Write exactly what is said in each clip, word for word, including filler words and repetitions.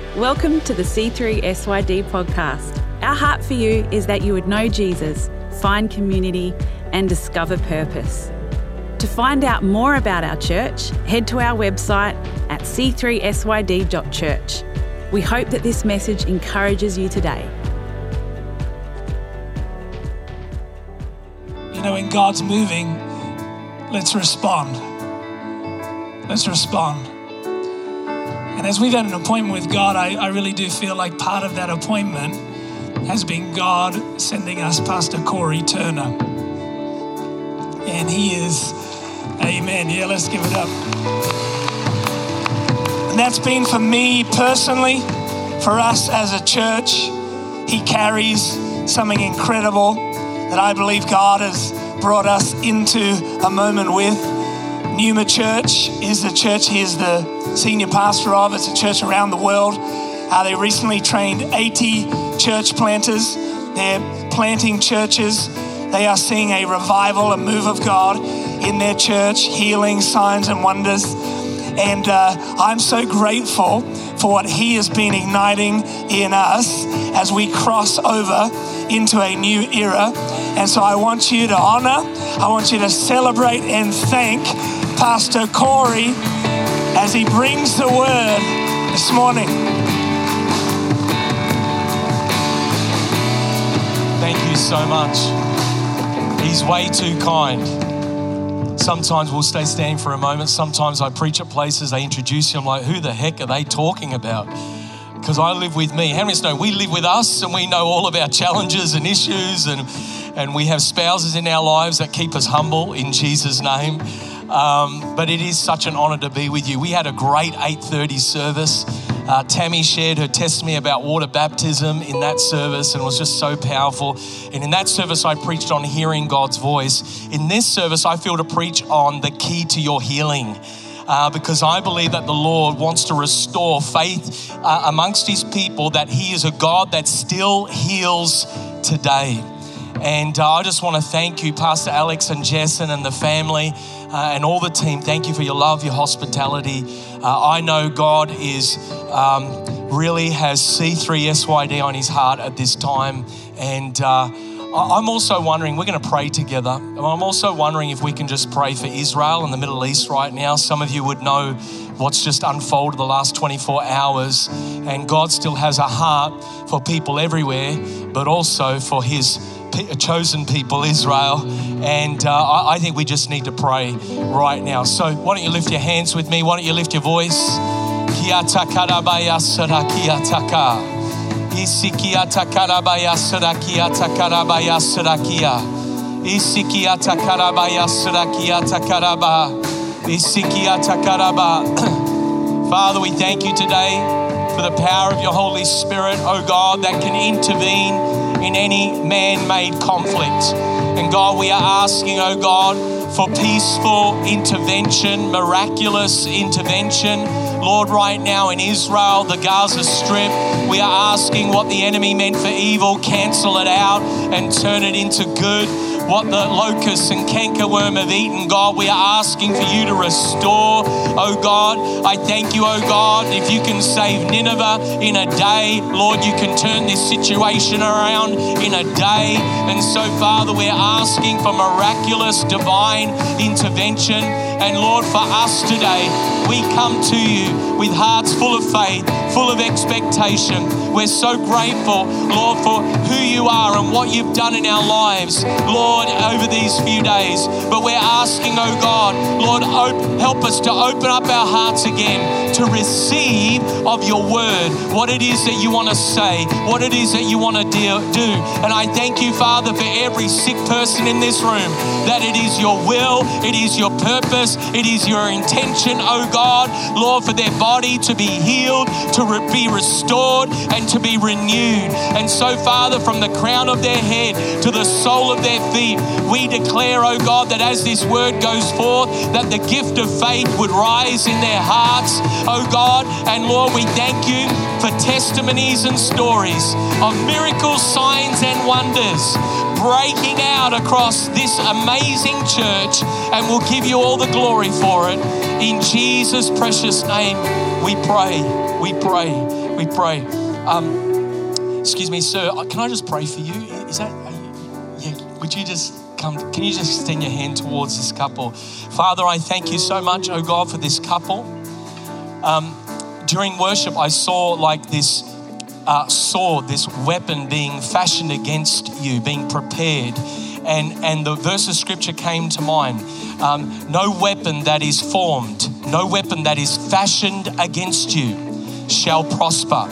Welcome to the C three S Y D podcast. Our heart for you is that you would know Jesus, find community, and discover purpose. To find out more about our church, head to our website at c three s y d dot church. We hope that this message encourages you today. You know, when God's moving, let's respond. Let's respond. And as we've had an appointment with God, I, I really do feel like part of that appointment has been God sending us Pastor Corey Turner. And he is, amen. Yeah, let's give it up. And that's been for me personally, for us as a church. He carries something incredible that I believe God has brought us into a moment with. Numa Church is the church he is the senior pastor of. It's a church around the world. Uh, they recently trained eighty church planters. They're planting churches. They are seeing a revival, a move of God in their church, healing, signs and wonders. And uh, I'm so grateful for what he has been igniting in us as we cross over into a new era. And so I want you to honor, I want you to celebrate and thank Pastor Corey as he brings the word this morning. Thank you so much. He's way too kind. Sometimes we'll stay standing for a moment. Sometimes I preach at places, they introduce you. I'm like, who the heck are they talking about? Because I live with me. How many know we live with us and we know all of our challenges and issues, and, and we have spouses in our lives that keep us humble in Jesus' name. Um, but it is such an honor to be with you. We had a great eight thirty service. Uh, Tammy shared her testimony about water baptism in that service, and it was just so powerful. And in that service, I preached on hearing God's voice. In this service, I feel to preach on the key to your healing. Uh, because I believe that the Lord wants to restore faith uh, amongst his people, that he is a God that still heals today. And uh, I just want to thank you, Pastor Alex and Jessen and the family uh, and all the team. Thank you for your love, your hospitality. Uh, I know God is um, really has C three S Y D on his heart at this time. And uh, I'm also wondering, we're going to pray together. I'm also wondering if we can just pray for Israel and the Middle East right now. Some of you would know what's just unfolded the last twenty-four hours. And God still has a heart for people everywhere, but also for his chosen people, Israel. And uh, I think we just need to pray right now. So why don't you lift your hands with me? Why don't you lift your voice? Kia takarabaya sarakia taka. Isikia takarabaya sarakia takarabaya sarakia. Isikia takarabaya sarakia takaraba. Isikia takaraba. Father, we thank you today for the power of your Holy Spirit, oh God, that can intervene in any man-made conflict. And God, we are asking, oh God, for peaceful intervention, miraculous intervention. Lord, right now in Israel, the Gaza Strip, we are asking what the enemy meant for evil, cancel it out and turn it into good. What the locusts and cankerworm have eaten, God, we are asking for you to restore, oh God. I thank you, oh God, if you can save Nineveh in a day, Lord, you can turn this situation around in a day. And so, Father, we're asking for miraculous divine intervention. And Lord, for us today, we come to you with hearts full of faith, full of expectation. We're so grateful, Lord, for who you are and what you've done in our lives, Lord, over these few days. But we're asking, oh God, Lord, op- help us to open up our hearts again to receive of your word, what it is that you want to say, what it is that you want to do. And I thank you, Father, for every sick person in this room, that it is your will, it is your purpose, it is your intention, oh God, Lord, for their body to be healed, to re- be restored, and to be renewed. And so, Father, from the crown of their head to the sole of their feet, we declare, oh God, that as this word goes forth, that the gift of faith would rise in their hearts, oh God. And Lord, we thank you for testimonies and stories of miracles, signs and wonders breaking out across this amazing church, and we'll give you all the glory for it. In Jesus' precious name, we pray, we pray. we pray. Um, excuse me, sir, can I just pray for you? Is that, are you, yeah, would you just come, can you just extend your hand towards this couple? Father, I thank you so much, oh God, for this couple. Um, during worship, I saw like this uh, sword, this weapon being fashioned against you, being prepared. And, and the verse of scripture came to mind. Um, no weapon that is formed, no weapon that is fashioned against you shall prosper.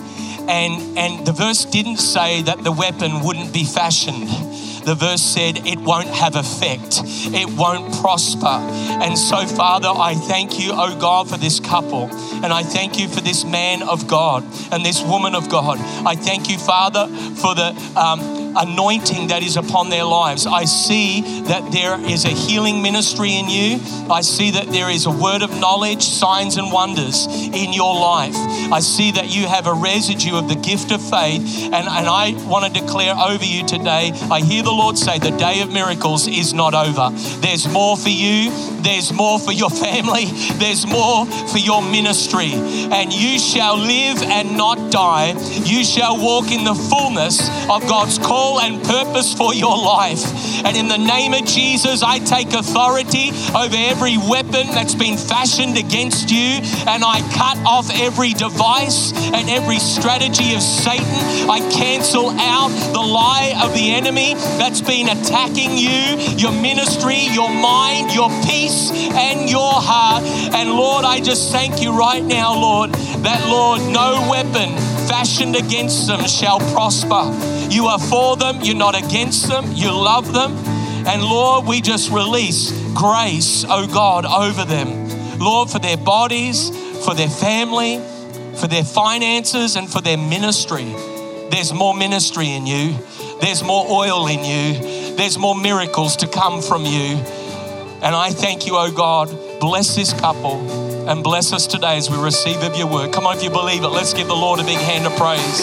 And, and the verse didn't say that the weapon wouldn't be fashioned. The verse said it won't have effect. It won't prosper. And so, Father, I thank you, oh God, for this couple. And I thank you for this man of God and this woman of God. I thank you, Father, for the um, anointing that is upon their lives. I see that there is a healing ministry in you. I see that there is a word of knowledge, signs and wonders in your life. I see that you have a residue of the gift of faith. And, and I want to declare over you today, I hear the Lord say the day of miracles is not over. There's more for you. There's more for your family. There's more for your ministry. And you shall live and not die. You shall walk in the fullness of God's call and purpose for your life. And in the name of Jesus, I take authority over every weapon that's been fashioned against you. And I cut off every device and every strategy of Satan. I cancel out the lie of the enemy that's been attacking you, your ministry, your mind, your peace, and your heart. And Lord, I just thank you right now, Lord, that Lord, no weapon fashioned against them shall prosper. You are for them, you're not against them, you love them. And Lord, we just release grace, oh God, over them. Lord, for their bodies, for their family, for their finances, and for their ministry. There's more ministry in you. There's more oil in you. There's more miracles to come from you. And I thank you, oh God. Bless this couple and bless us today as we receive of your word. Come on, if you believe it, let's give the Lord a big hand of praise.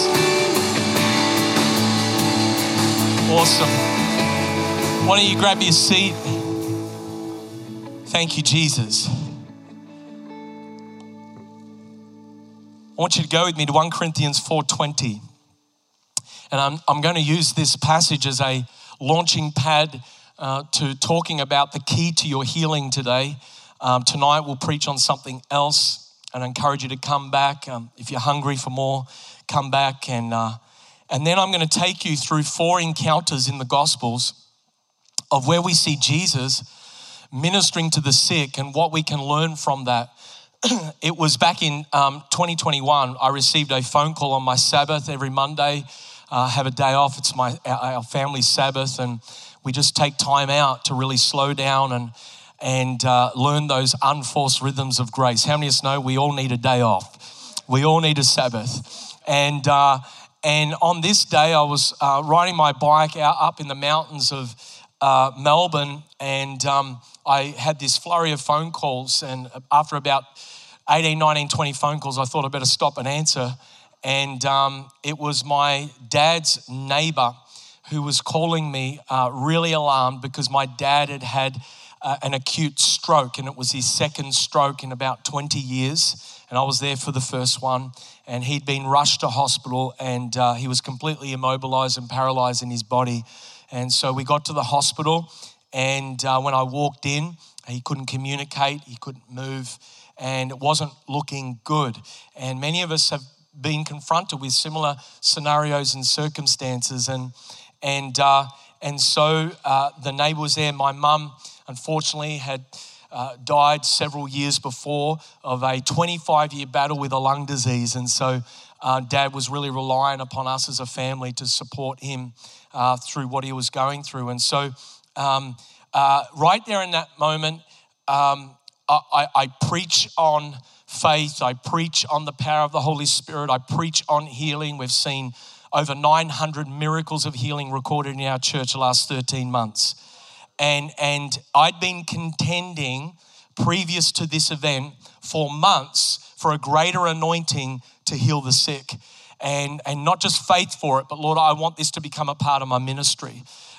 Awesome. Why don't you grab your seat? Thank you, Jesus. I want you to go with me to First Corinthians four twenty. And I'm, I'm going to use this passage as a launching pad uh, to talking about the key to your healing today. Um, tonight we'll preach on something else, and I encourage you to come back. Um, if you're hungry for more, come back. And, uh, and then I'm going to take you through four encounters in the Gospels of where we see Jesus ministering to the sick and what we can learn from that. It was back in um, twenty twenty-one, I received a phone call on my Sabbath every Monday. Uh, have a day off. It's my our family Sabbath, and we just take time out to really slow down and and uh, learn those unforced rhythms of grace. How many of us know we all need a day off? We all need a Sabbath. And uh, and on this day, I was uh, riding my bike out up in the mountains of uh, Melbourne, and um, I had this flurry of phone calls. And after about eighteen, nineteen, twenty phone calls, I thought I better stop and answer. And um, it was my dad's neighbor who was calling me uh, really alarmed because my dad had had uh, an acute stroke, and it was his second stroke in about twenty years. And I was there for the first one, and he'd been rushed to hospital, and uh, he was completely immobilized and paralyzed in his body. And so we got to the hospital, and uh, when I walked in, he couldn't communicate, he couldn't move, and it wasn't looking good. And many of us have been confronted with similar scenarios and circumstances, and and uh, and so uh, the neighbour was there. My mum, unfortunately, had uh, died several years before of a twenty-five year battle with a lung disease, and so uh, Dad was really relying upon us as a family to support him uh, through what he was going through. And so um, uh, right there in that moment, um, I, I preach on faith. I preach on the power of the Holy Spirit. I preach on healing. We've seen over nine hundred miracles of healing recorded in our church the last thirteen months. And, and I'd been contending previous to this event for months for a greater anointing to heal the sick. And, and not just faith for it, but Lord, I want this to become a part of my ministry.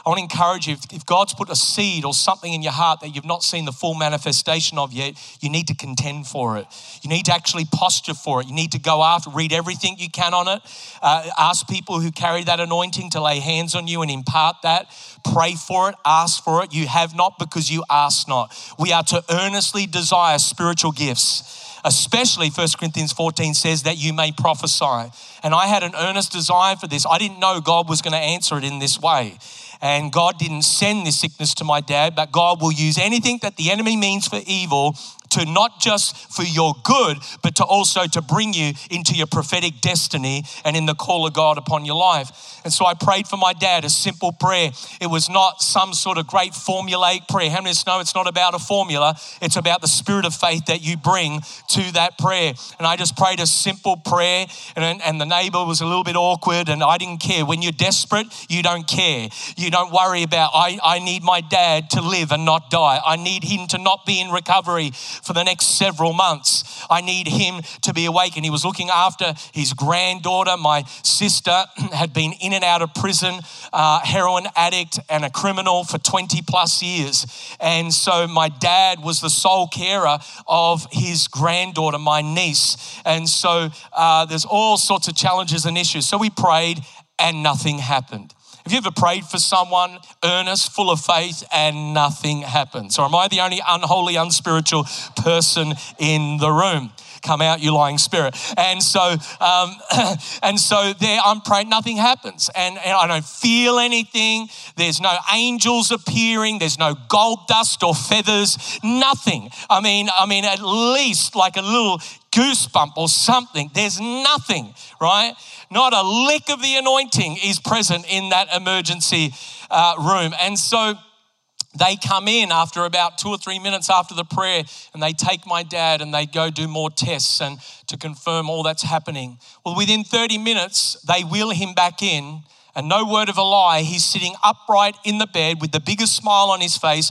I want to encourage you, if, if God's put a seed or something in your heart that you've not seen the full manifestation of yet, you need to contend for it. You need to actually posture for it. You need to go after, read everything you can on it. Uh, ask people who carry that anointing to lay hands on you and impart that. Pray for it, ask for it. You have not because you ask not. We are to earnestly desire spiritual gifts. Especially First Corinthians fourteen says that you may prophesy. And I had an earnest desire for this. I didn't know God was going to answer it in this way. And God didn't send this sickness to my dad, but God will use anything that the enemy means for evil to not just for your good, but to also to bring you into your prophetic destiny and in the call of God upon your life. And so I prayed for my dad, a simple prayer. It was not some sort of great formulaic prayer. How many of us know it's not about a formula? It's about the spirit of faith that you bring to that prayer. And I just prayed a simple prayer, and, and the neighbor was a little bit awkward, and I didn't care. When you're desperate, you don't care. You don't worry about, I, I need my dad to live and not die. I need him to not be in recovery for the next several months. I need him to be awake. And he was looking after his granddaughter. My sister had been in and out of prison, uh, heroin addict and a criminal for twenty plus years. And so my dad was the sole carer of his granddaughter, my niece. And so uh, there's all sorts of challenges and issues. So we prayed and nothing happened. Have you ever prayed for someone, earnest, full of faith, and nothing happens? Or am I the only unholy, unspiritual person in the room? Come out, you lying spirit. And so, um, and so there I'm praying, nothing happens. And, and I don't feel anything. There's no angels appearing. There's no gold dust or feathers, nothing. I mean, I mean, at least like a little goosebump or something. There's nothing, right? Not a lick of the anointing is present in that emergency uh, room. And so they come in after about two or three minutes after the prayer, and they take my dad and they go do more tests and to confirm all that's happening. Well, within thirty minutes, they wheel him back in, and no word of a lie, he's sitting upright in the bed with the biggest smile on his face,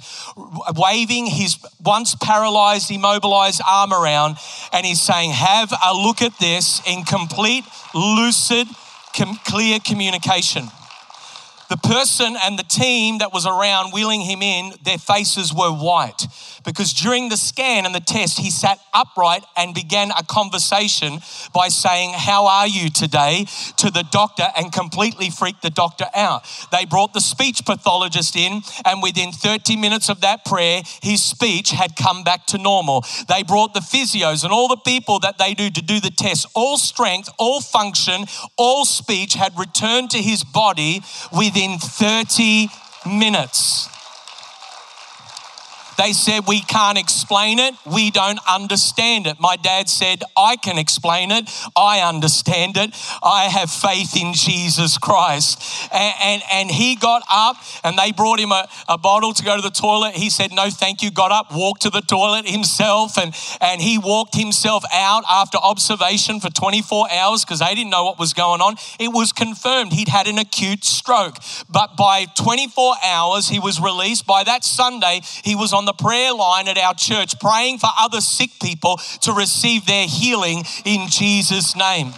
waving his once paralyzed, immobilized arm around, and he's saying, have a look at this, in complete, lucid, com- clear communication. The person and the team that was around wheeling him in, their faces were white, because during the scan and the test, he sat upright and began a conversation by saying, how are you today, to the doctor, and completely freaked the doctor out. They brought the speech pathologist in, and within thirty minutes of that prayer, his speech had come back to normal. They brought the physios and all the people that they do to do the test. All strength, all function, all speech had returned to his body within thirty minutes. They said, we can't explain it. We don't understand it. My dad said, I can explain it. I understand it. I have faith in Jesus Christ. And, and, and he got up, and they brought him a, a bottle to go to the toilet. He said, no, thank you. Got up, walked to the toilet himself. And, and he walked himself out after observation for twenty-four hours because they didn't know what was going on. It was confirmed he'd had an acute stroke. But by twenty-four hours, he was released. By that Sunday, he was on the prayer line at our church praying for other sick people to receive their healing in Jesus' name.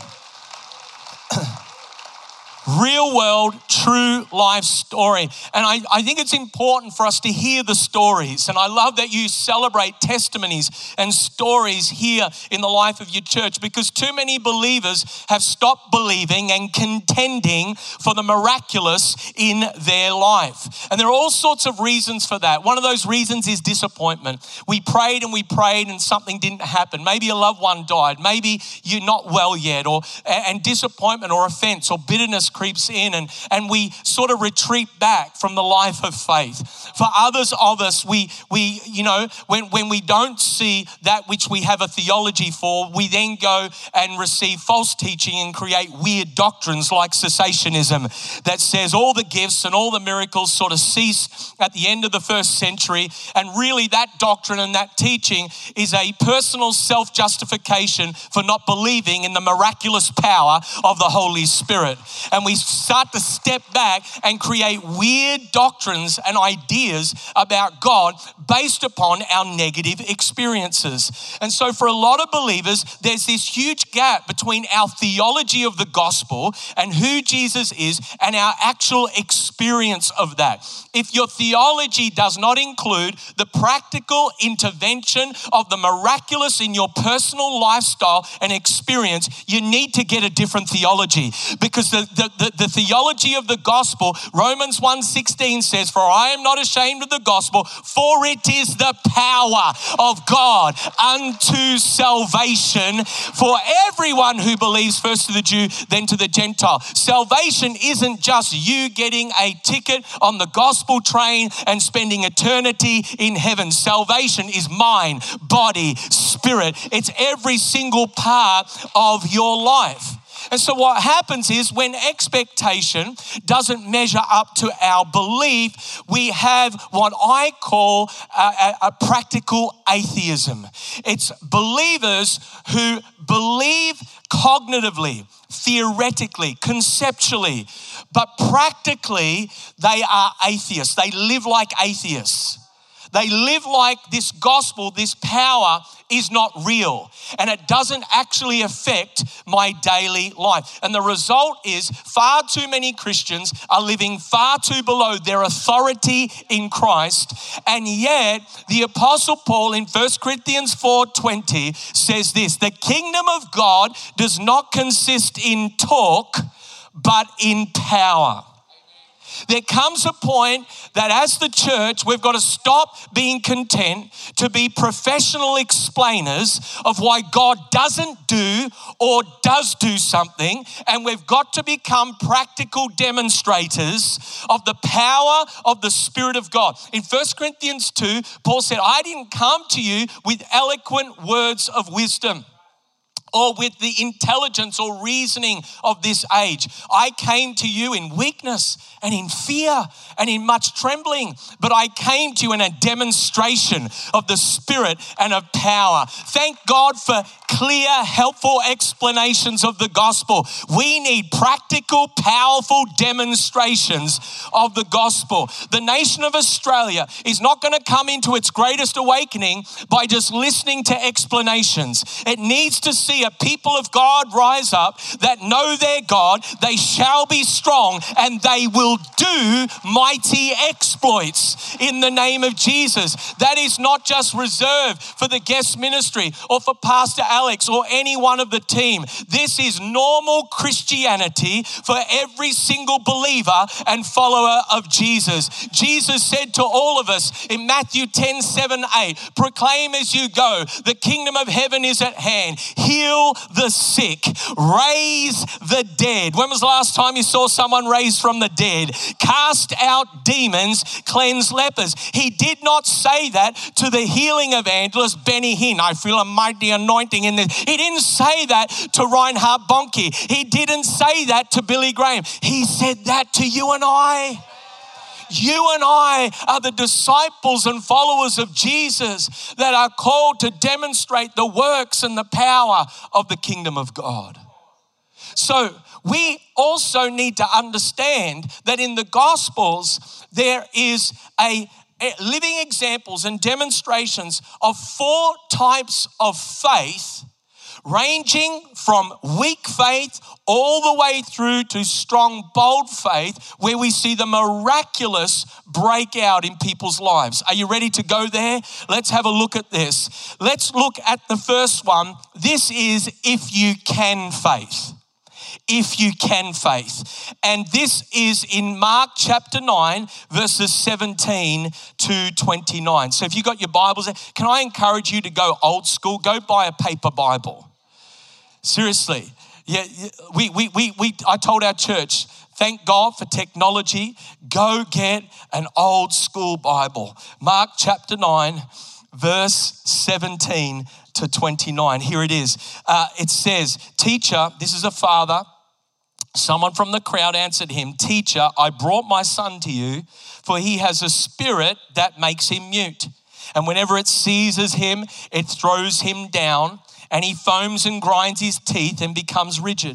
Real world, true life story. And I, I think it's important for us to hear the stories. And I love that you celebrate testimonies and stories here in the life of your church, because too many believers have stopped believing and contending for the miraculous in their life. And there are all sorts of reasons for that. One of those reasons is disappointment. We prayed and we prayed and something didn't happen. Maybe a loved one died. Maybe you're not well yet, or and disappointment or offense or bitterness creeps in, and, and we sort of retreat back from the life of faith. For others of us, we, we you know, when, when we don't see that which we have a theology for, we then go and receive false teaching and create weird doctrines like cessationism that says all the gifts and all the miracles sort of cease at the end of the first century. And really that doctrine and that teaching is a personal self-justification for not believing in the miraculous power of the Holy Spirit. And we start to step back and create weird doctrines and ideas about God based upon our negative experiences. And so for a lot of believers, there's this huge gap between our theology of the gospel and who Jesus is and our actual experience of that. If your theology does not include the practical intervention of the miraculous in your personal lifestyle and experience, you need to get a different theology, because the, the, the, the theology of the gospel, Romans one sixteen says, "For I am not ashamed of the gospel, for it is the power of God unto salvation for everyone who believes, first to the Jew, then to the Gentile." Salvation isn't just you getting a ticket on the gospel train and spending eternity in heaven. Salvation is mind, body, spirit. It's every single part of your life. And so what happens is when expectation doesn't measure up to our belief, we have what I call a, a, a practical atheism. It's believers who believe cognitively, theoretically, conceptually, but practically they are atheists. They live like atheists. They live like this gospel, this power is not real, and it doesn't actually affect my daily life. And the result is far too many Christians are living far too below their authority in Christ. And yet the Apostle Paul in First Corinthians four twenty says this: "The kingdom of God does not consist in talk, but in power." There comes a point that as the church, we've got to stop being content to be professional explainers of why God doesn't do or does do something, and we've got to become practical demonstrators of the power of the Spirit of God. In First Corinthians two, Paul said, "I didn't come to you with eloquent words of wisdom, or with the intelligence or reasoning of this age. I came to you in weakness and in fear and in much trembling, but I came to you in a demonstration of the Spirit and of power." Thank God for clear, helpful explanations of the gospel. We need practical, powerful demonstrations of the gospel. The nation of Australia is not going to come into its greatest awakening by just listening to explanations. It needs to see a people of God rise up that know their God. They shall be strong and they will do mighty exploits in the name of Jesus. That is not just reserved for the guest ministry or for Pastor Alex or any one of the team. This is normal Christianity for every single believer and follower of Jesus. Jesus said to all of us in Matthew ten, seven, eight, "Proclaim as you go, the kingdom of heaven is at hand. Heal the sick, raise the dead." When was the last time you saw someone raised from the dead? Cast out demons, cleanse lepers. He did not say that to the healing evangelist Benny Hinn. "I feel a mighty anointing in this." He didn't say that to Reinhard Bonnke. He didn't say that to Billy Graham. He said that to you and I. You and I are the disciples and followers of Jesus that are called to demonstrate the works and the power of the kingdom of God. So we also need to understand that in the Gospels, there is a, a living examples and demonstrations of four types of faith, ranging from weak faith all the way through to strong, bold faith, where we see the miraculous break out in people's lives. Are you ready to go there? Let's have a look at this. Let's look at the first one. This is if you can faith. If you can faith. And this is in Mark chapter nine, verses seventeen to twenty-nine. So if you got your Bibles there, can I encourage you to go old school? Go buy a paper Bible. Seriously. Yeah, we, we, we, we, I told our church, thank God for technology. Go get an old school Bible. Mark chapter nine, verse seventeen to twenty-nine. Here it is. Uh, it says, "Teacher," this is a father. Someone from the crowd answered him, "Teacher, I brought my son to you, for he has a spirit that makes him mute. And whenever it seizes him, it throws him down, and he foams and grinds his teeth and becomes rigid.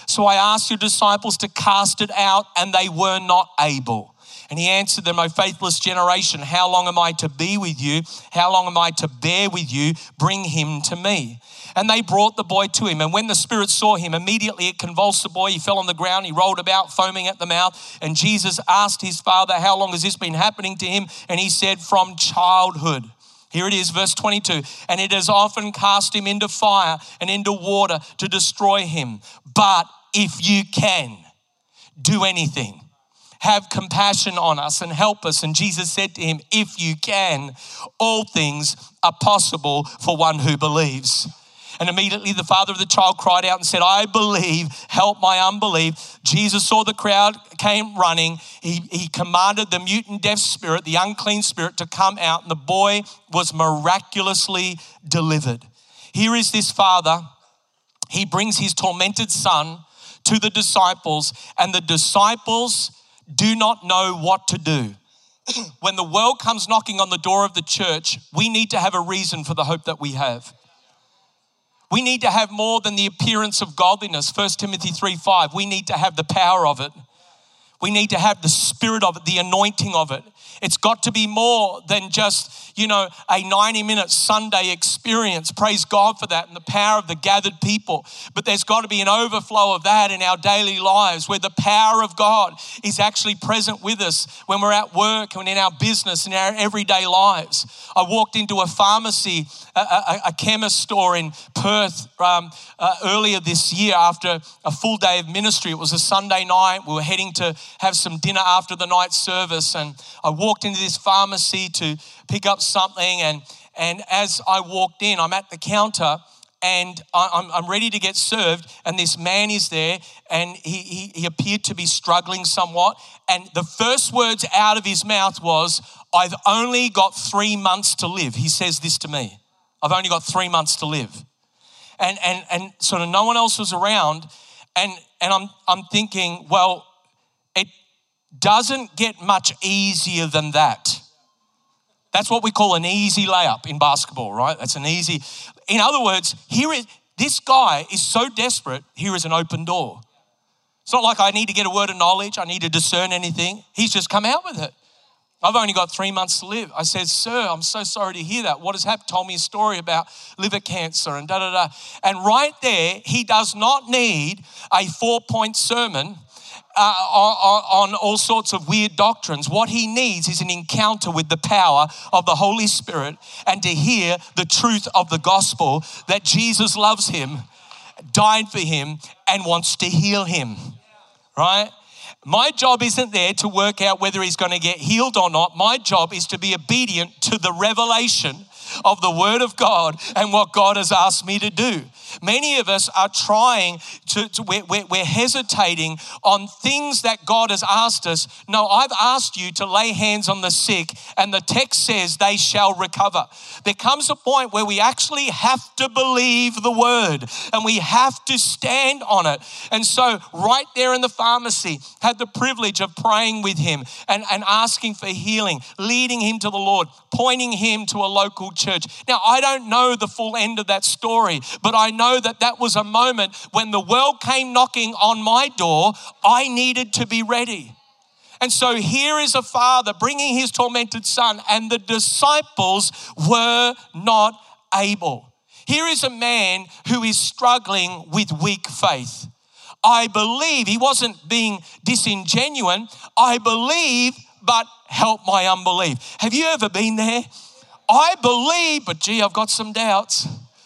So I asked your disciples to cast it out, and they were not able. And he answered them, O faithless generation, how long am I to be with you? How long am I to bear with you? Bring him to me. And they brought the boy to him. And when the spirit saw him, immediately it convulsed the boy. He fell on the ground. He rolled about, foaming at the mouth. And Jesus asked his father, how long has this been happening to him? And he said, from childhood. Here it is, verse twenty-two. And it has often cast him into fire and into water to destroy him. But if you can do anything, have compassion on us and help us. And Jesus said to him, if you can, all things are possible for one who believes. And immediately the father of the child cried out and said, I believe, help my unbelief. Jesus saw the crowd came running. He, he commanded the mute and deaf spirit, the unclean spirit, to come out, and the boy was miraculously delivered. Here is this father. He brings his tormented son to the disciples, and the disciples do not know what to do. When the world comes knocking on the door of the church, we need to have a reason for the hope that we have. We need to have more than the appearance of godliness. First Timothy three five, we need to have the power of it. We need to have the spirit of it, the anointing of it. It's got to be more than just, you know, a ninety minute Sunday experience. Praise God for that and the power of the gathered people. But there's got to be an overflow of that in our daily lives, where the power of God is actually present with us when we're at work and in our business and our everyday lives. I walked into a pharmacy, a, a, a chemist store in Perth um, uh, earlier this year after a full day of ministry. It was a Sunday night. We were heading to have some dinner after the night service, and I walked into this pharmacy to pick up something, and and as I walked in, I'm at the counter and I'm, I'm ready to get served, and this man is there, and he, he he appeared to be struggling somewhat, and the first words out of his mouth was, I've only got three months to live. He says this to me, I've only got three months to live. And and and sort of no one else was around, and and I'm I'm thinking, well, it doesn't get much easier than that. That's what we call an easy layup in basketball, right? That's an easy. In other words, here is this guy is so desperate, here is an open door. It's not like I need to get a word of knowledge, I need to discern anything. He's just come out with it. I've only got three months to live. I said, sir, I'm so sorry to hear that. What has happened? Told me a story about liver cancer and da da da. And right there, he does not need a four-point sermon Uh, on, on all sorts of weird doctrines. What he needs is an encounter with the power of the Holy Spirit and to hear the truth of the gospel that Jesus loves him, died for him, and wants to heal him, right? My job isn't there to work out whether he's going to get healed or not. My job is to be obedient to the revelation of the word of God and what God has asked me to do. Many of us are trying to, to we're, we're, we're hesitating on things that God has asked us. No, I've asked you to lay hands on the sick, and the text says they shall recover. There comes a point where we actually have to believe the word and we have to stand on it. And so right there in the pharmacy, had the privilege of praying with him and, and asking for healing, leading him to the Lord, pointing him to a local church. Now, I don't know the full end of that story, but I know that that was a moment when the world came knocking on my door. I needed to be ready. And so here is a father bringing his tormented son, and the disciples were not able. Here is a man who is struggling with weak faith. I believe, he wasn't being disingenuous. I believe, but help my unbelief. Have you ever been there? I believe, but gee, I've got some doubts.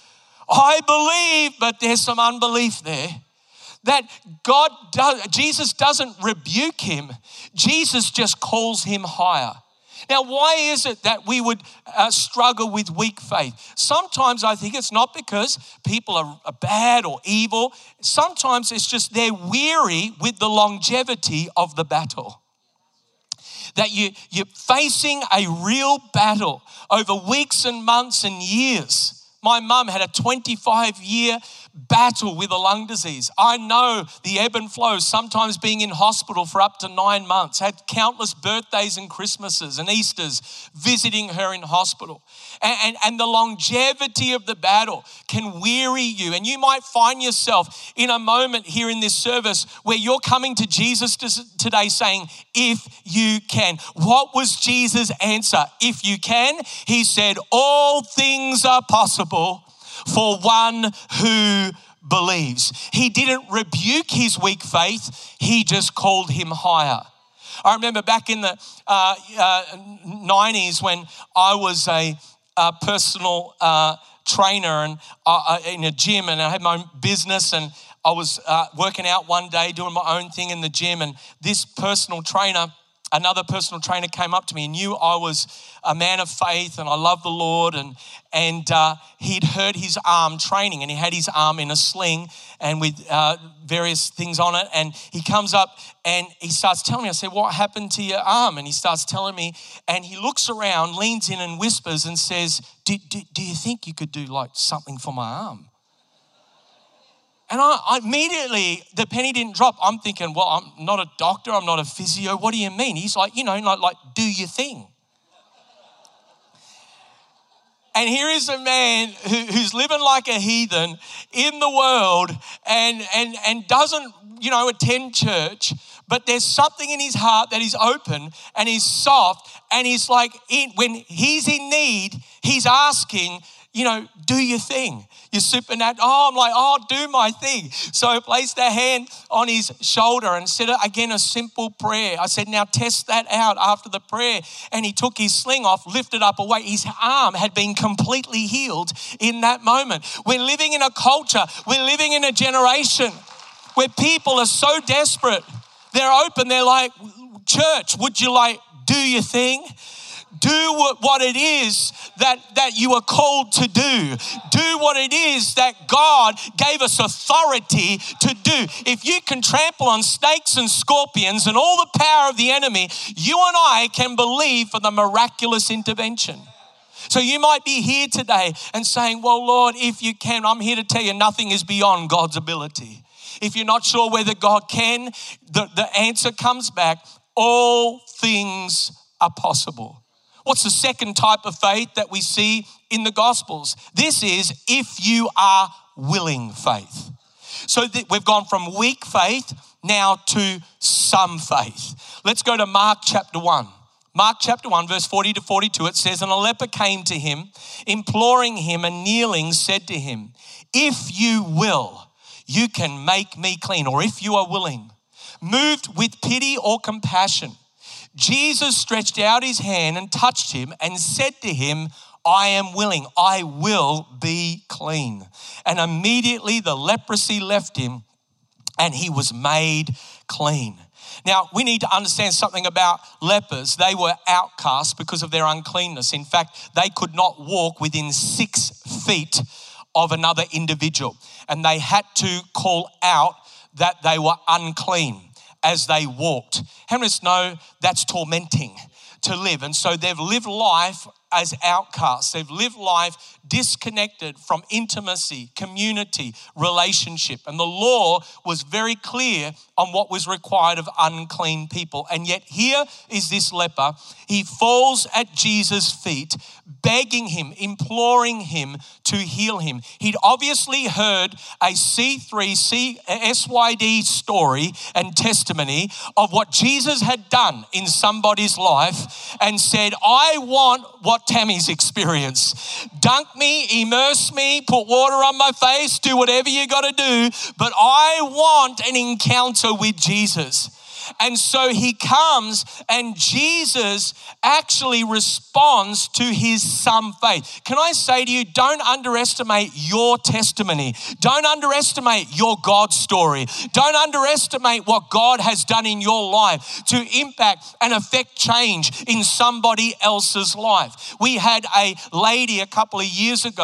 I believe, but there's some unbelief there. That God does, Jesus doesn't rebuke him. Jesus just calls him higher. Now, why is it that we would uh, struggle with weak faith? Sometimes I think it's not because people are, are bad or evil. Sometimes it's just they're weary with the longevity of the battle. That you, you're facing a real battle over weeks and months and years. My mum had a twenty-five year battle with a lung disease. I know the ebb and flow, sometimes being in hospital for up to nine months, had countless birthdays and Christmases and Easters visiting her in hospital. And, and, and the longevity of the battle can weary you. And you might find yourself in a moment here in this service where you're coming to Jesus today saying, if you can. What was Jesus' answer? If you can, he said, all things are possible for one who believes. He didn't rebuke his weak faith. He just called him higher. I remember back in the uh, uh, nineties when I was a, a personal uh, trainer and uh, in a gym, and I had my own business, and I was uh, working out one day doing my own thing in the gym, and this personal trainer, another personal trainer came up to me and knew I was a man of faith and I loved the Lord, and and uh, he'd hurt his arm training, and he had his arm in a sling and with uh, various things on it, and he comes up and he starts telling me. I said, what happened to your arm? And he starts telling me, and he looks around, leans in and whispers and says, do, do, do you think you could do like something for my arm? And I, I immediately, the penny didn't drop. I'm thinking, well, I'm not a doctor. I'm not a physio. What do you mean? He's like, you know, like, like do your thing. And here is a man who, who's living like a heathen in the world and, and, and doesn't, you know, attend church, but there's something in his heart that is open and he's soft, and he's like, in, when he's in need, he's asking, you know, do your thing. You're supernatural. Oh, I'm like, oh, do my thing. So I placed a hand on his shoulder and said, again, a simple prayer. I said, now test that out after the prayer. And he took his sling off, lifted up a weight. His arm had been completely healed in that moment. We're living in a culture. We're living in a generation where people are so desperate. They're open. They're like, church, would you like do your thing? Do what it is that, that you are called to do. Do what it is that God gave us authority to do. If you can trample on snakes and scorpions and all the power of the enemy, you and I can believe for the miraculous intervention. So you might be here today and saying, well, Lord, if you can, I'm here to tell you nothing is beyond God's ability. If you're not sure whether God can, the, the answer comes back, all things are possible. What's the second type of faith that we see in the Gospels? This is if you are willing faith. So th- we've gone from weak faith now to some faith. Let's go to Mark chapter one. Mark chapter one, verse forty to forty-two, it says, and a leper came to him, imploring him, and kneeling said to him, if you will, you can make me clean, or if you are willing. Moved with pity or compassion, Jesus stretched out his hand and touched him and said to him, I am willing, I will be clean. And immediately the leprosy left him and he was made clean. Now, we need to understand something about lepers. They were outcasts because of their uncleanness. In fact, they could not walk within six feet of another individual, and they had to call out that they were unclean as they walked. How many of us know that's tormenting to live? And so they've lived life as outcasts. They've lived life disconnected from intimacy, community, relationship. And the law was very clear on what was required of unclean people. And yet here is this leper. He falls at Jesus' feet, begging him, imploring him to heal him. He'd obviously heard a C three, S Y D story and testimony of what Jesus had done in somebody's life and said, I want what Tammy's experienced. Dunk me, immerse me, put water on my face, do whatever you got to do, but I want an encounter with Jesus. And so he comes and Jesus actually responds to his some faith. Can I say to you, don't underestimate your testimony. Don't underestimate your God story. Don't underestimate what God has done in your life to impact and affect change in somebody else's life. We had a lady a couple of years ago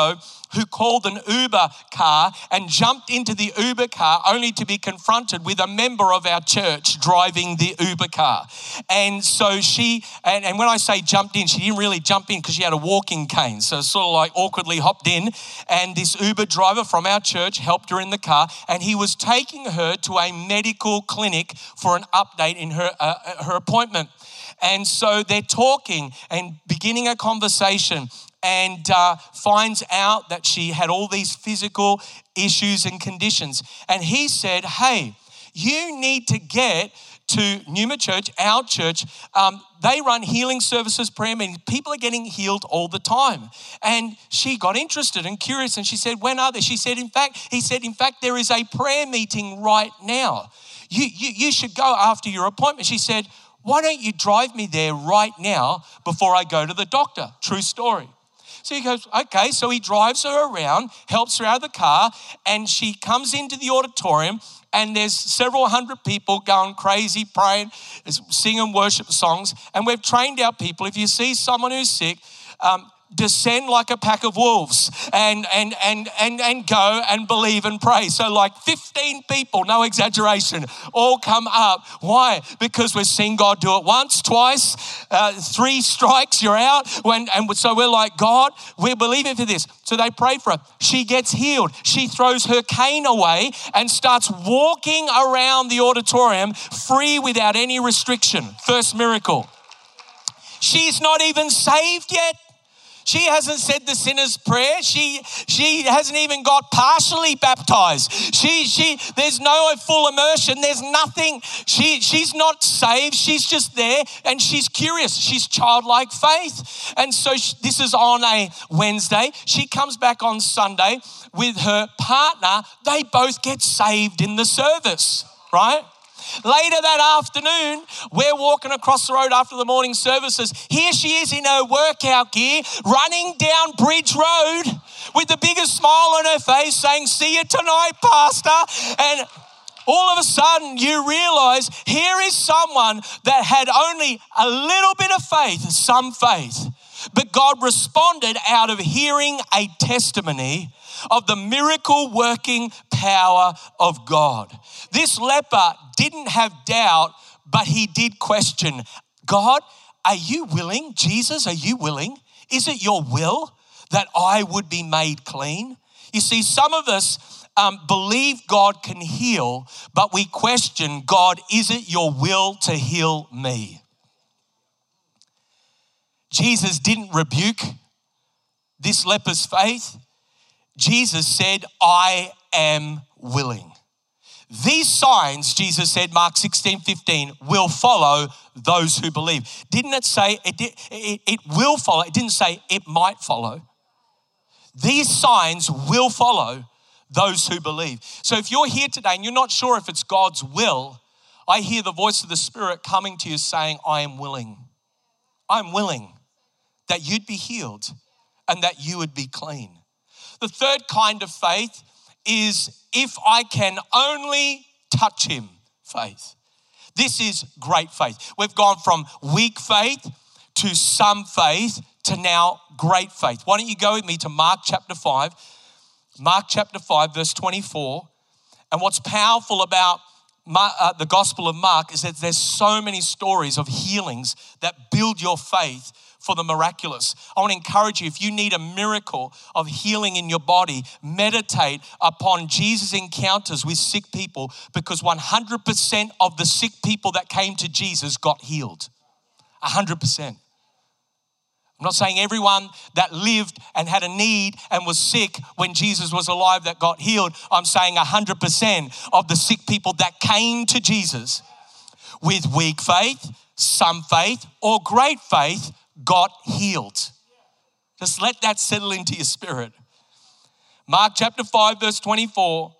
who called an Uber car and jumped into the Uber car only to be confronted with a member of our church driving the Uber car. And so she, and, and when I say jumped in, she didn't really jump in because she had a walking cane. So sort of like awkwardly hopped in, and this Uber driver from our church helped her in the car, and he was taking her to a medical clinic for an update in her uh, her appointment. And so they're talking and beginning a conversation, and uh, finds out that she had all these physical issues and conditions. And he said, hey, you need to get to Numa Church, our church. Um, they run healing services, prayer meetings. People are getting healed all the time. And she got interested and curious, and she said, when are they? She said, in fact, he said, in fact, there is a prayer meeting right now. You, you, you should go after your appointment. She said, why don't you drive me there right now before I go to the doctor? True story. So he goes, okay. So he drives her around, helps her out of the car, and she comes into the auditorium, and there's several hundred people going crazy, praying, singing worship songs. And we've trained our people, if you see someone who's sick, um, descend like a pack of wolves and and and and and go and believe and pray. So like fifteen people, no exaggeration, all come up. Why? Because we've seen God do it once, twice, uh, three strikes, you're out. When and so we're like, God, we're believing for this. So they pray for her. She gets healed. She throws her cane away and starts walking around the auditorium free without any restriction. First miracle. She's not even saved yet. She hasn't said the sinner's prayer. She she hasn't even got partially baptized. She she there's no full immersion. There's nothing. She she's not saved. She's just there, and she's curious. She's childlike faith. And so she, this is on a Wednesday. She comes back on Sunday with her partner. They both get saved in the service, right? Later that afternoon, we're walking across the road after the morning services. Here she is in her workout gear, running down Bridge Road with the biggest smile on her face saying, see you tonight, Pastor. And all of a sudden you realize here is someone that had only a little bit of faith, some faith, but God responded out of hearing a testimony of the miracle working power of God. This leper didn't have doubt, but he did question, God, are you willing? Jesus, are you willing? Is it your will that I would be made clean? You see, some of us um, believe God can heal, but we question, God, is it your will to heal me? Jesus didn't rebuke this leper's faith. Jesus said, I am willing. These signs, Jesus said, Mark sixteen fifteen, will follow those who believe. Didn't it say, it, did, it, it will follow, it didn't say it might follow. These signs will follow those who believe. So if you're here today and you're not sure if it's God's will, I hear the voice of the Spirit coming to you saying, I am willing. I'm willing that you'd be healed and that you would be clean. The third kind of faith is if I can only touch him faith. This is great faith. We've gone from weak faith to some faith to now great faith. Why don't you go with me to Mark chapter five, Mark chapter five, verse twenty-four. And what's powerful about Mark, uh, the Gospel of Mark is that there's so many stories of healings that build your faith for the miraculous. I want to encourage you, if you need a miracle of healing in your body, meditate upon Jesus' encounters with sick people, because one hundred percent of the sick people that came to Jesus got healed. one hundred percent. I'm not saying everyone that lived and had a need and was sick when Jesus was alive that got healed. I'm saying one hundred percent of the sick people that came to Jesus with weak faith, some faith, or great faith got healed. Just let that settle into your spirit. Mark chapter five, verse twenty-four,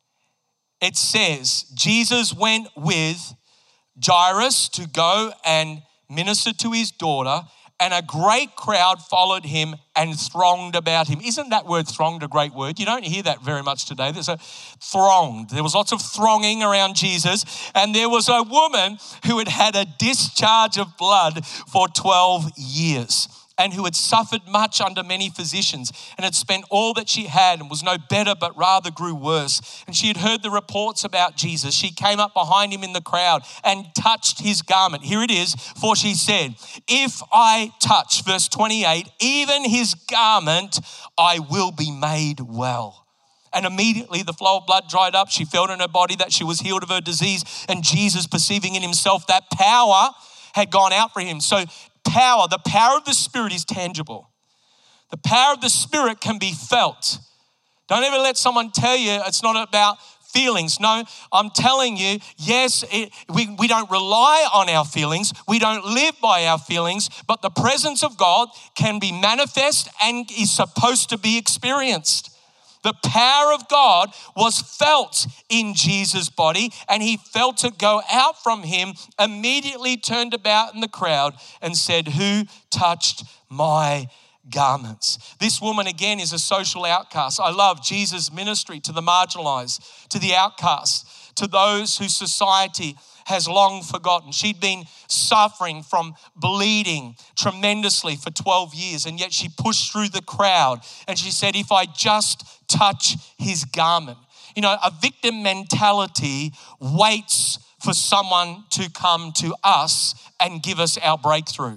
it says, Jesus went with Jairus to go and minister to his daughter, and a great crowd followed him and thronged about him. Isn't that word thronged a great word? You don't hear that very much today. There's a thronged. There was lots of thronging around Jesus. And there was a woman who had had a discharge of blood for twelve years. and who had suffered much under many physicians, and had spent all that she had, and was no better, but rather grew worse. And she had heard the reports about Jesus. She came up behind him in the crowd and touched his garment. Here it is, for she said, if I touch, verse twenty-eight, even his garment, I will be made well. And immediately the flow of blood dried up. She felt in her body that she was healed of her disease. And Jesus, perceiving in himself that power had gone out for him. So power, the power of the Spirit is tangible. The power of the Spirit can be felt. Don't ever let someone tell you it's not about feelings. No, I'm telling you, yes, it, we, we don't rely on our feelings. We don't live by our feelings, but the presence of God can be manifest and is supposed to be experienced. The power of God was felt in Jesus' body, and he felt it go out from him, immediately turned about in the crowd and said, who touched my garments? This woman, again, is a social outcast. I love Jesus' ministry to the marginalized, to the outcasts, to those whose society has long forgotten. She'd been suffering from bleeding tremendously for twelve years, and yet she pushed through the crowd and she said, if I just touch his garment. You know, a victim mentality waits for someone to come to us and give us our breakthrough.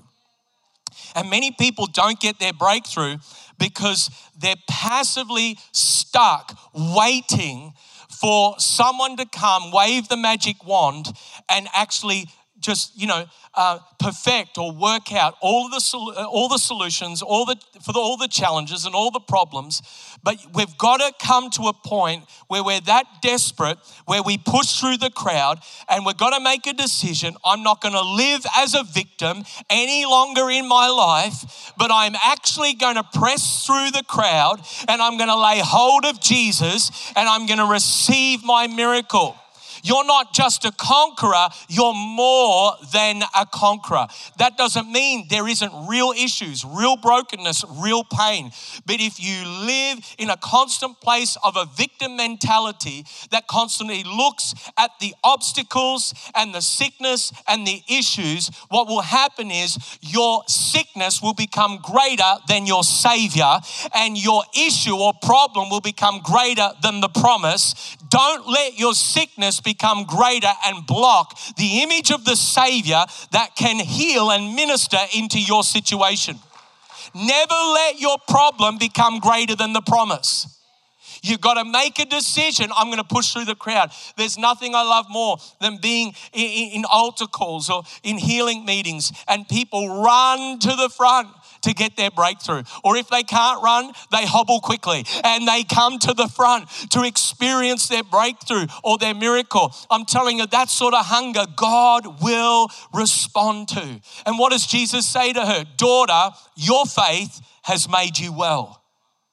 And many people don't get their breakthrough because they're passively stuck waiting for someone to come, wave the magic wand, and actually just, you know, uh, perfect or work out all of the sol- all the solutions, all the for the, all the challenges and all the problems. But we've got to come to a point where we're that desperate, where we push through the crowd, and we've got to make a decision. I'm not going to live as a victim any longer in my life, but I'm actually going to press through the crowd, and I'm going to lay hold of Jesus, and I'm going to receive my miracle. You're not just a conqueror, you're more than a conqueror. That doesn't mean there isn't real issues, real brokenness, real pain. But if you live in a constant place of a victim mentality that constantly looks at the obstacles and the sickness and the issues, what will happen is your sickness will become greater than your Savior, and your issue or problem will become greater than the promise. Don't let your sickness be become greater and block the image of the Savior that can heal and minister into your situation. Never let your problem become greater than the promise. You've got to make a decision. I'm going to push through the crowd. There's nothing I love more than being in, in altar calls or in healing meetings and people run to the front to get their breakthrough. Or if they can't run, they hobble quickly and they come to the front to experience their breakthrough or their miracle. I'm telling you, that sort of hunger God will respond to. And what does Jesus say to her? Daughter, your faith has made you well.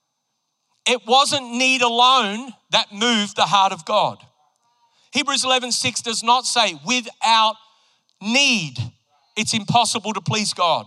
It wasn't need alone that moved the heart of God. Hebrews eleven six does not say without need it's impossible to please God.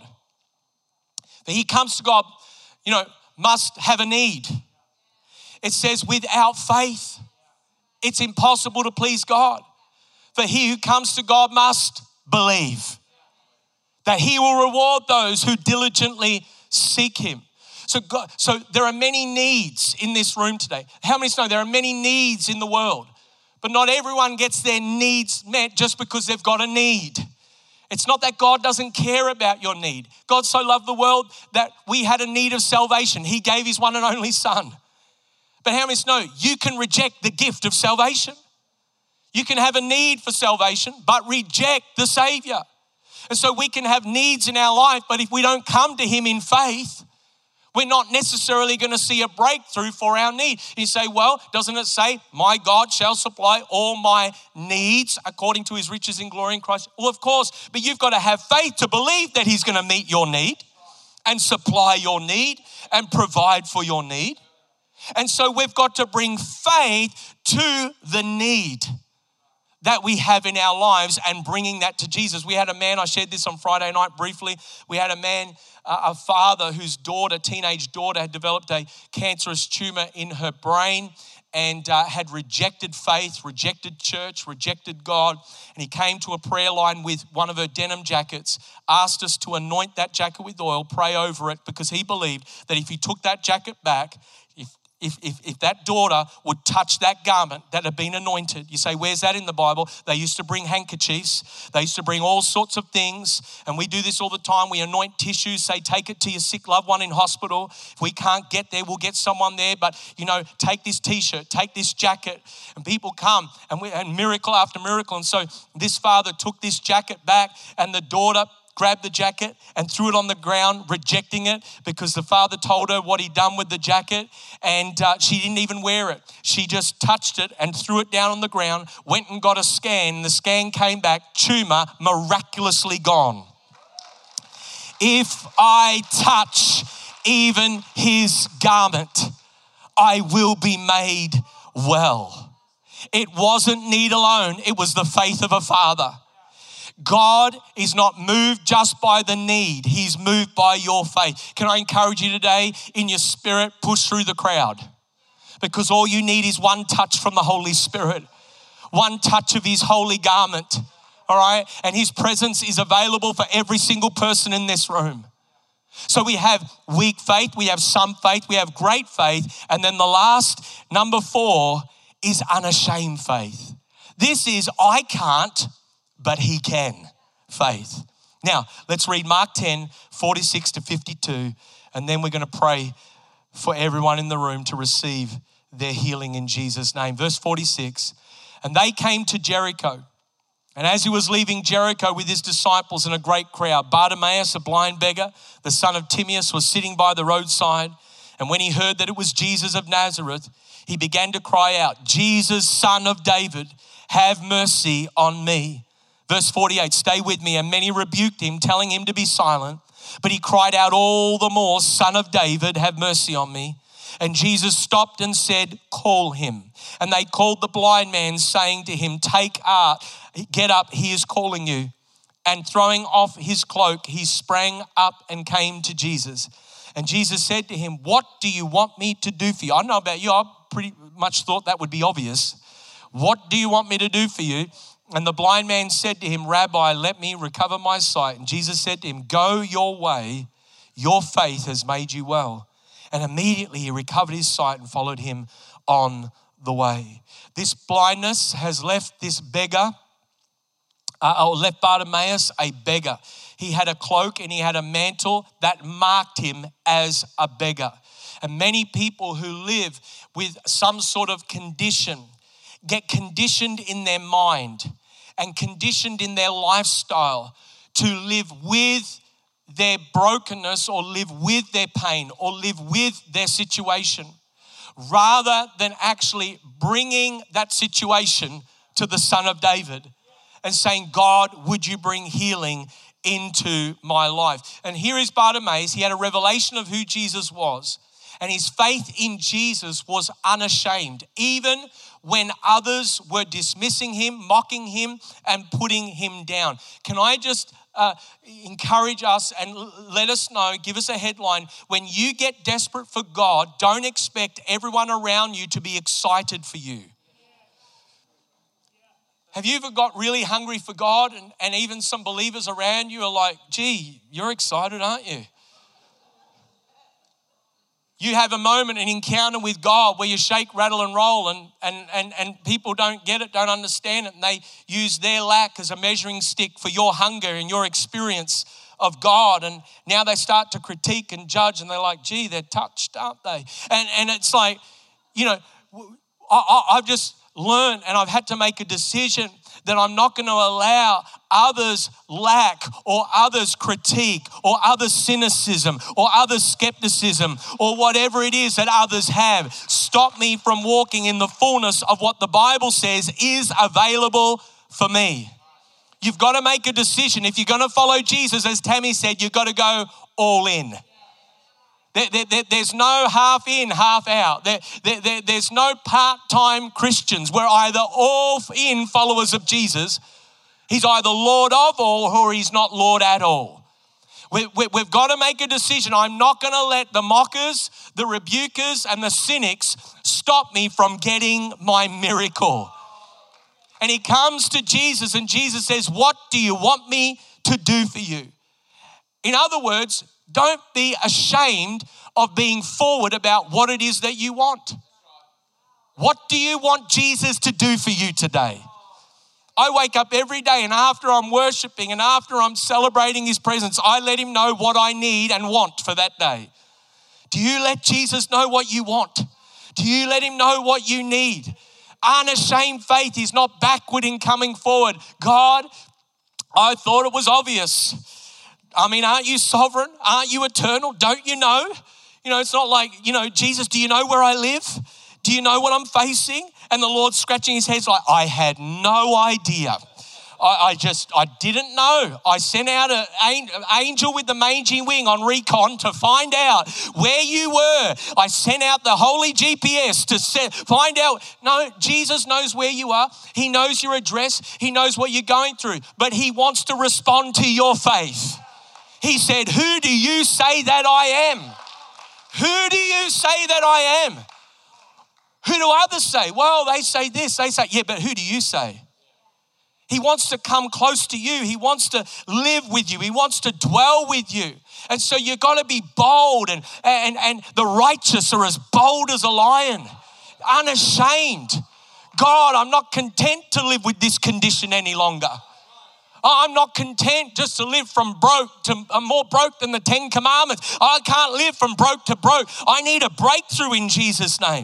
But he comes to God, you know, must have a need. It says without faith, it's impossible to please God. For he who comes to God must believe that he will reward those who diligently seek him. So, God, so there are many needs in this room today. How many know there are many needs in the world? But not everyone gets their needs met just because they've got a need. It's not that God doesn't care about your need. God so loved the world that we had a need of salvation. He gave his one and only son. But how many know you can reject the gift of salvation? You can have a need for salvation, but reject the Savior. And so we can have needs in our life, but if we don't come to him in faith, we're not necessarily going to see a breakthrough for our need. You say, well, doesn't it say, my God shall supply all my needs according to his riches in glory in Christ? Well, of course, but you've got to have faith to believe that he's going to meet your need and supply your need and provide for your need. And so we've got to bring faith to the need that we have in our lives and bringing that to Jesus. We had a man, I shared this on Friday night briefly. We had a man, a father whose daughter, teenage daughter, had developed a cancerous tumor in her brain. and uh, had rejected faith, rejected church, rejected God. And he came to a prayer line with one of her denim jackets, asked us to anoint that jacket with oil, pray over it, because he believed that if he took that jacket back, if If, if, if that daughter would touch that garment that had been anointed. You say, where's that in the Bible? They used to bring handkerchiefs. They used to bring all sorts of things. And we do this all the time. We anoint tissues, say, take it to your sick loved one in hospital. If we can't get there, we'll get someone there. But, you know, take this t-shirt, take this jacket. And people come and, we, and miracle after miracle. And so this father took this jacket back, and the daughter grabbed the jacket and threw it on the ground, rejecting it because the father told her what he'd done with the jacket, and uh, she didn't even wear it. She just touched it and threw it down on the ground, went and got a scan. The scan came back, tumor miraculously gone. If I touch even his garment, I will be made well. It wasn't need alone, it was the faith of a father. God is not moved just by the need. He's moved by your faith. Can I encourage you today, in your spirit, push through the crowd? Because all you need is one touch from the Holy Spirit, one touch of his holy garment, all right? And his presence is available for every single person in this room. So we have weak faith, we have some faith, we have great faith, and then the last, number four, is unashamed faith. This is I can't, but he can faith. Now, let's read Mark ten, forty-six to fifty-two, and then we're going to pray for everyone in the room to receive their healing in Jesus' name. Verse forty-six, and they came to Jericho. And as he was leaving Jericho with his disciples and a great crowd, Bartimaeus, a blind beggar, the son of Timaeus, was sitting by the roadside. And when he heard that it was Jesus of Nazareth, he began to cry out, Jesus, son of David, have mercy on me. Verse forty-eight, stay with me. And many rebuked him, telling him to be silent. But he cried out all the more, Son of David, have mercy on me. And Jesus stopped and said, call him. And they called the blind man, saying to him, take heart, get up, he is calling you. And throwing off his cloak, he sprang up and came to Jesus. And Jesus said to him, what do you want me to do for you? I don't know about you, I pretty much thought that would be obvious. What do you want me to do for you? And the blind man said to him, Rabbi, let me recover my sight. And Jesus said to him, go your way, your faith has made you well. And immediately he recovered his sight and followed him on the way. This blindness has left this beggar, uh, or left Bartimaeus a beggar. He had a cloak and he had a mantle that marked him as a beggar. And many people who live with some sort of condition get conditioned in their mind and conditioned in their lifestyle to live with their brokenness or live with their pain or live with their situation, rather than actually bringing that situation to the Son of David and saying, God, would you bring healing into my life? And here is Bartimaeus. He had a revelation of who Jesus was, and his faith in Jesus was unashamed, even when others were dismissing him, mocking him, and putting him down. Can I just uh, encourage us and let us know, give us a headline, when you get desperate for God, don't expect everyone around you to be excited for you. Have you ever got really hungry for God and, and even some believers around you are like, gee, you're excited, aren't you? You have a moment, an encounter with God where you shake, rattle, and roll, and, and, and, and people don't get it, don't understand it, and they use their lack as a measuring stick for your hunger and your experience of God. And now they start to critique and judge, and they're like, gee, they're touched, aren't they? And, and it's like, you know, I, I, I've just learned and I've had to make a decision that I'm not going to allow others' lack or others' critique or others' cynicism or others' skepticism or whatever it is that others have stop me from walking in the fullness of what the Bible says is available for me. You've got to make a decision. If you're going to follow Jesus, as Tammy said, you've got to go all in. There, there, there, there's no half in, half out. There, there, there, there's no part-time Christians. We're either all in followers of Jesus. He's either Lord of all or he's not Lord at all. We, we, we've got to make a decision. I'm not going to let the mockers, the rebukers, and the cynics stop me from getting my miracle. And he comes to Jesus and Jesus says, what do you want me to do for you? In other words, don't be ashamed of being forward about what it is that you want. What do you want Jesus to do for you today? I wake up every day and after I'm worshiping and after I'm celebrating his presence, I let him know what I need and want for that day. Do you let Jesus know what you want? Do you let him know what you need? Unashamed faith is not backward in coming forward. God, I thought it was obvious. I mean, aren't you sovereign? Aren't you eternal? Don't you know? You know, it's not like, you know, Jesus, do you know where I live? Do you know what I'm facing? And the Lord's scratching his head like, I had no idea. I, I just, I didn't know. I sent out an angel with the mangy wing on recon to find out where you were. I sent out the holy G P S to set, find out. No, Jesus knows where you are. He knows your address. He knows what you're going through. But he wants to respond to your faith. He said, who do you say that I am? Who do you say that I am? Who do others say? Well, they say this, they say, yeah, but who do you say? He wants to come close to you. He wants to live with you. He wants to dwell with you. And so you've got to be bold and, and, and the righteous are as bold as a lion, unashamed. God, I'm not content to live with this condition any longer. I'm not content just to live from broke to I'm more broke than the Ten Commandments. I can't live from broke to broke. I need a breakthrough in Jesus' name.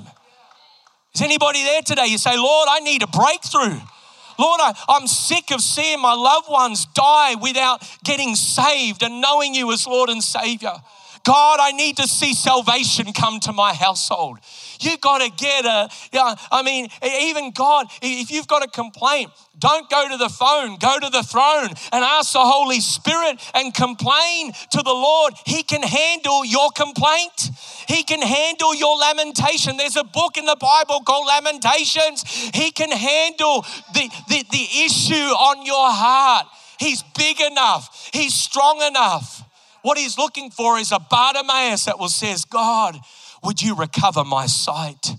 Is anybody there today? You say, Lord, I need a breakthrough. Lord, I, I'm sick of seeing my loved ones die without getting saved and knowing you as Lord and Savior. God, I need to see salvation come to my household. You got to get a, yeah, I mean, even God, if you've got a complaint, don't go to the phone, go to the throne and ask the Holy Spirit and complain to the Lord. He can handle your complaint. He can handle your lamentation. There's a book in the Bible called Lamentations. He can handle the, the, the issue on your heart. He's big enough. He's strong enough. What he's looking for is a Bartimaeus that will says, God, would you recover my sight?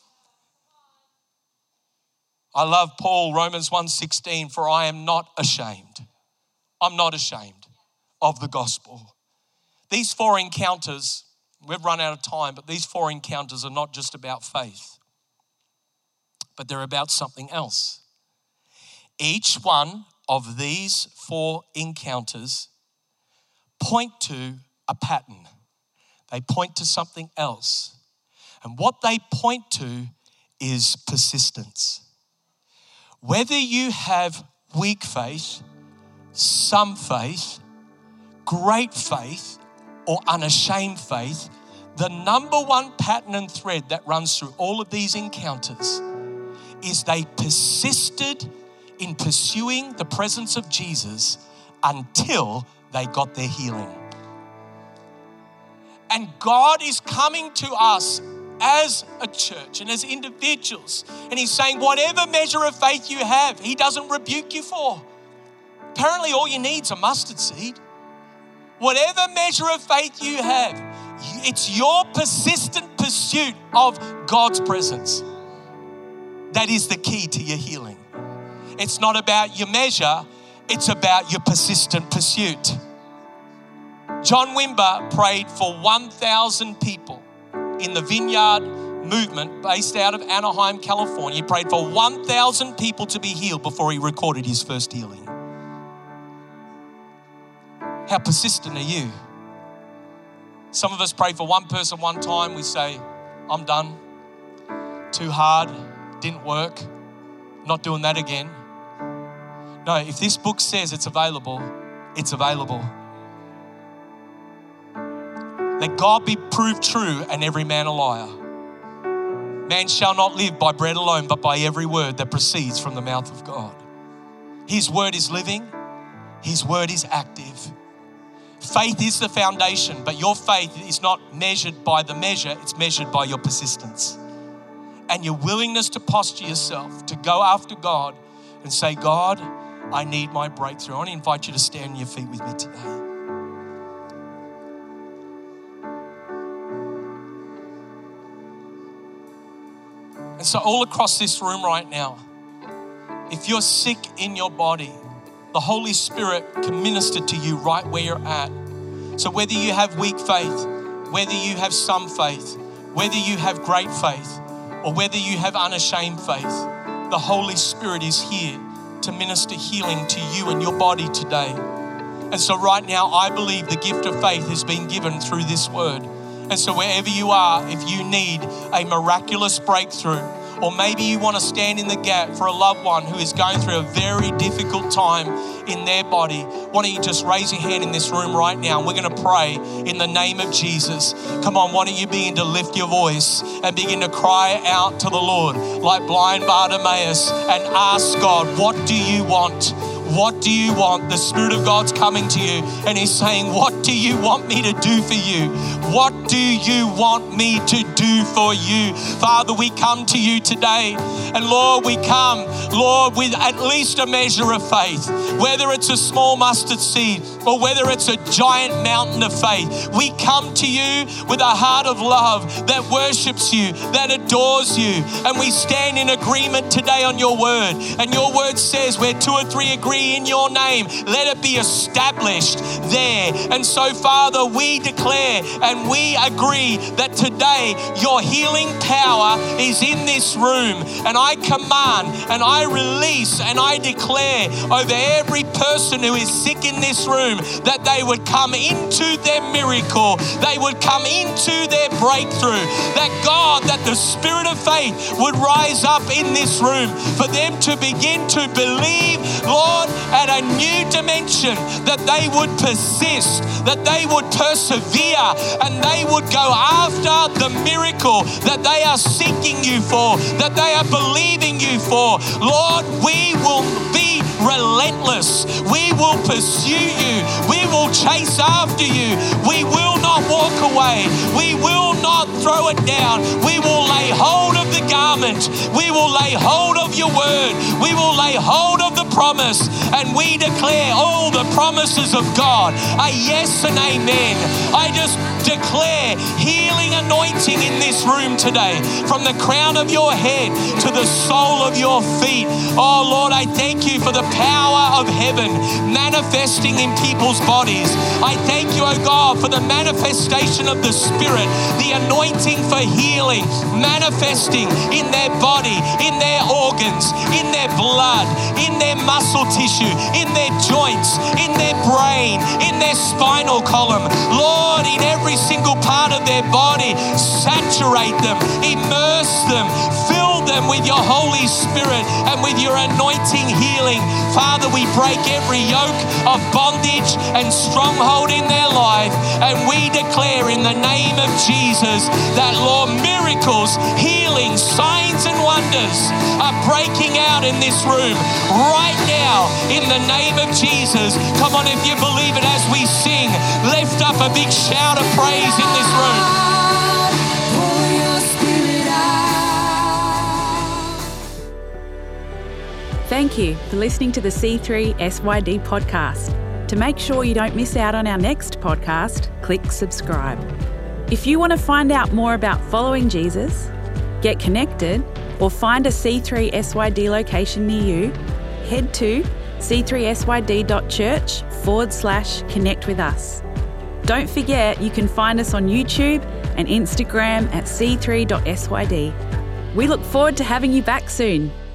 I love Paul, Romans one sixteen, for I am not ashamed. I'm not ashamed of the gospel. These four encounters, we've run out of time, but these four encounters are not just about faith, but they're about something else. Each one of these four encounters point to a pattern. They point to something else. And what they point to is persistence. Whether you have weak faith, some faith, great faith, or unashamed faith, the number one pattern and thread that runs through all of these encounters is they persisted in pursuing the presence of Jesus until they got their healing. And God is coming to us as a church and as individuals, and he's saying whatever measure of faith you have, he doesn't rebuke you for. Apparently all you need is a mustard seed. Whatever measure of faith you have, it's your persistent pursuit of God's presence that is the key to your healing. It's not about your measure, it's about your persistent pursuit. John Wimber prayed for one thousand people in the Vineyard movement based out of Anaheim, California. He prayed for one thousand people to be healed before he recorded his first healing. How persistent are you? Some of us pray for one person one time. We say, I'm done. Too hard. Didn't work. Not doing that again. No, if this book says it's available, it's available. Let God be proved true and every man a liar. Man shall not live by bread alone, but by every word that proceeds from the mouth of God. His word is living. His word is active. Faith is the foundation, but your faith is not measured by the measure, it's measured by your persistence. And your willingness to posture yourself, to go after God and say, God, I need my breakthrough. I want to invite you to stand on your feet with me today. And so all across this room right now, if you're sick in your body, the Holy Spirit can minister to you right where you're at. So whether you have weak faith, whether you have some faith, whether you have great faith, or whether you have unashamed faith, the Holy Spirit is here to minister healing to you and your body today. And so right now, I believe the gift of faith has been given through this word. And so wherever you are, if you need a miraculous breakthrough, or maybe you want to stand in the gap for a loved one who is going through a very difficult time in their body, why don't you just raise your hand in this room right now, and we're going to pray in the name of Jesus. Come on, why don't you begin to lift your voice and begin to cry out to the Lord like blind Bartimaeus and ask God, what do you want? What do you want? The Spirit of God's coming to you and He's saying, what do you want me to do for you? What do you want me to do for you? Father, we come to you today, and Lord, we come, Lord, with at least a measure of faith, whether it's a small mustard seed or whether it's a giant mountain of faith. We come to you with a heart of love that worships you, that adores you, and we stand in agreement today on your word. And your word says, where two or three agree in your name, let it be established there. And so, Father, we declare and we agree that today your healing power is in this room. And I command and I release and I declare over every person who is sick in this room that they would come into their miracle, they would come into their breakthrough, that God, that the Spirit of faith would rise up in this room for them to begin to believe, Lord, at a new dimension, that they would persist, that they would persevere, and they would go after the miracle that they are seeking you for, that they are believing you for. Lord, we will be relentless. We will pursue you. We will chase after you. We will not walk away. We will not throw it down. We will lay hold of the garment. We will lay hold of your word. We will lay hold of the promise, and we declare all the promises of God are yes and amen. I just declare healing anointing in this room today, from the crown of your head to the sole of your feet. Oh Lord, I thank you for the power of heaven manifesting in people's bodies. I thank you, oh God, for the manifestation of the Spirit, the anointing for healing manifesting in their body, in their organs, in their blood, in their muscle tissue, in their joints, in their brain, in their spinal column. Lord, in every single part of their body, saturate them, immerse them, fill them with your Holy Spirit and with your anointing healing. Father, we break every yoke of bondage and stronghold in their life, and we declare in the name of Jesus that, Lord, miracles, healing, signs and wonders are breaking out in this room right now in the name of Jesus. Come on, if you believe it, as we sing, lift up a big shout of praise in this room. Thank you for listening to the C three S Y D podcast. To make sure you don't miss out on our next podcast, click subscribe. If you want to find out more about following Jesus, get connected, or find a C three S Y D location near you, head to c three s y d dot church forward slash connect with us. Don't forget, you can find us on YouTube and Instagram at c three dot s y d. We look forward to having you back soon.